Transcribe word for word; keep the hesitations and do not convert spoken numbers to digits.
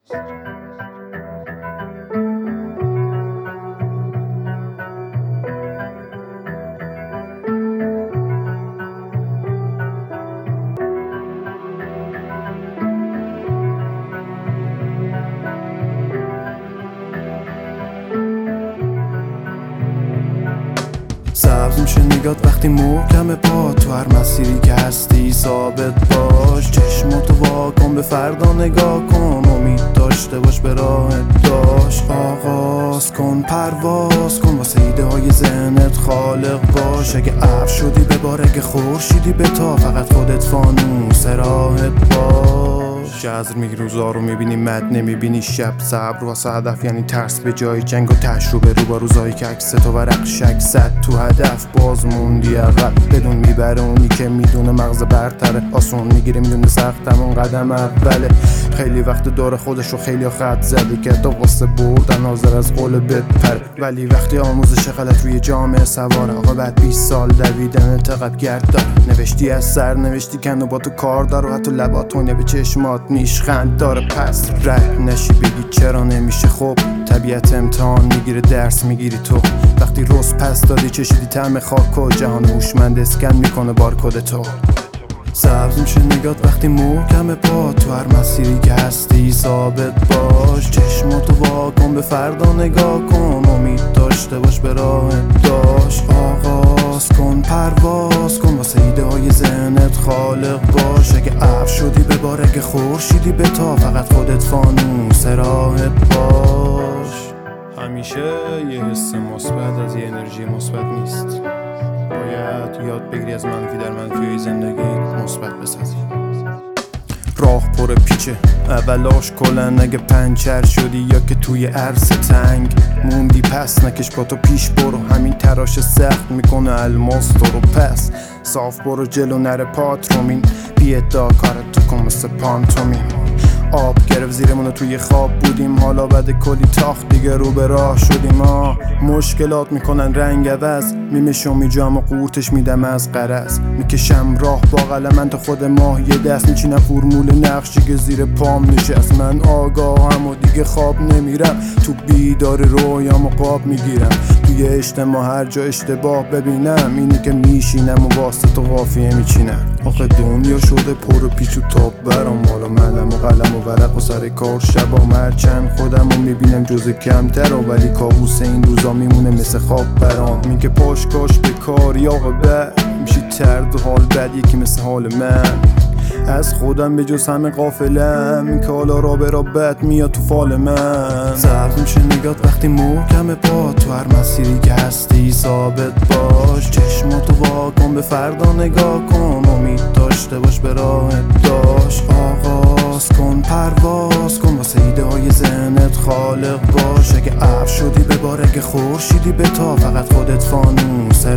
سبز میشه نگات وقتی محکم پا تو هر مسیری که هستی ثابت باش. چشماتو وا کن به فردا نگاه کن، امید داشته باش به راه داشت. آغاز کن پرواز کن واسه ایده های ذهنت خالق باش. اگه ابر شدی ببار، اگه خورشیدی به تا، فقط خودت فانوس راهت باش. جذر میگی روزا رو میبینی مد نمیبینی شب. صبر واسه هدف یعنی ترس به جای جنگ و تجربه رو با روزایی که عکس تو ورق شک زد تو هدف باز موندی عقب. بدون میبره اونی که میدونه مغز برتره، آسون میگیره میدونه سختم اون قدم اوله. خیلی وقت دور خودش رو خیلی خط زده که تا واسه بردن حاضر از قول بپره، ولی وقتی آموزش غلط روی جامعه سواره آقا بعد بیست سال دویدن تقب گردار. نوشتی از سر نوشتی کن و با تو کار دار و حتی لباتونه به چشمات نیشخند داره. پس رد نشی بگی چرا نمیشه، خب طبیعت امتحان میگیره درس میگیری تو. وقتی روز پس دادی چشیدی طعم خاک و جهان هوشمند اسکن میکنه بارکد تو. سبز میشه نگات وقتی محکم پا تو هر مسیری که هستی ثابت باش. چشماتو وا کن به فردا نگاه کن، امید داشته باش به راه داشت. آغاز کن پرواز کن واسه ایده های ذهنت خالق باش. اگه ابر شدی ببار، اگه خورشیدی به تا، فقط خودت فانوس راهت باش. همیشه یه حس مثبت از یه انرژی مثبت نیست. باید یاد بگیری از منفی در منفی زندگی مثبت بسازی. راه پر پیچه اولاش کلن، اگه پنچر شدی یا که توی عرصه تنگ موندی پس نکش با تو پیش برو. همین تراش سخت میکنه الماس تو رو، پس صاف برو جلو نره پاترومین. بی ادعا کارت تو کن مثل پانتومین. آب گرفت زیرمونو توی خواب بودیم، حالا بعد کلی تاخت دیگه رو به راه شدیم. آه مشکلات میکنن رنگ عوض، میمشم میجام و قورتش میدم از قرض. میکشم راه با قلمن تا خود ماه یه دست میچینم فرمول نقشی که زیر پام نشست. من آگاهم و دیگه خواب نمیرم، تو بیدار رویام و قاب میگیرم. توی اجتماع هر جا اشتباه ببینم اینی که میشینم و واسه تو قافیه میچینم. آخه دنیا شده پر پیچ و تاب برام، حالا منم و قلم و ورق و سر کار شبا مرچند خودم رو میبینم جز کمتر و ولی کابوس این روزا میمونه مثل خواب برام. میگه پاش کاش به کاری آقا بد میشی ترد و حال بد یکی مثل حال من. از خودم به جز همه غافلم، این که حالا را به را بد میاد تو فال من. سبز میشه نگات وقتی محکم پا تو هر مسیری که هستی ثابت باش. چشماتو وا کن به فردا نگاه کن، امید داشته باش به راه داشت. آغاز کن پرواز کن واسه ایده های ذهنت خالق باش. اگه ابر شدی ببار، اگه خورشیدی به تا، فقط خودت فانوس